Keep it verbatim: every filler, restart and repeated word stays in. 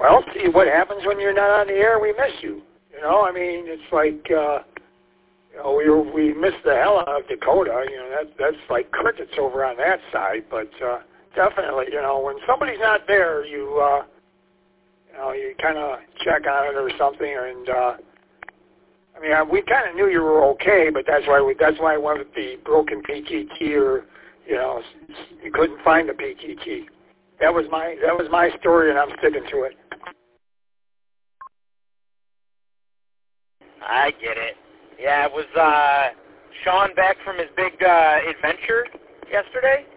Well, see, what happens when you're not on the air, we miss you. You know, I mean, it's like, uh, you know, we we miss the hell out of Dakota. You know, that that's like crickets over on that side. But uh, definitely, you know, when somebody's not there, you, uh, you know, you kind of check on it or something. And uh, I mean, I, we kind of knew you were okay, but that's why we, that's why I wanted the broken P T T, or you know, you couldn't find the P T T. That was my that was my story, and I'm sticking to it. I get it. Yeah, it was uh, Sean back from his big uh, adventure yesterday.